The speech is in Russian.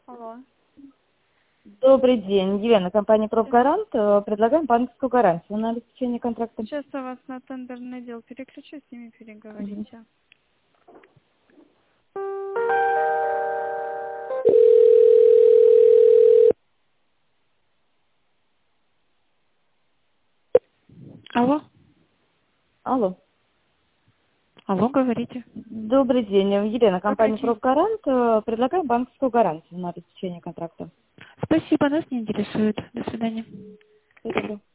Алло. Добрый день, Елена, компания «Профгарант». Предлагаем банковскую гарантию на обеспечение контракта. Сейчас я вас на тендерный отдел переключу, с ними Мгм. переговорите. Алло. Алло. Алло, говорите. Добрый день, Елена, Добрый компания день. «Профгарант». Предлагаем банковскую гарантию на обеспечение контракта. Спасибо, нас не интересует. До свидания. Спасибо.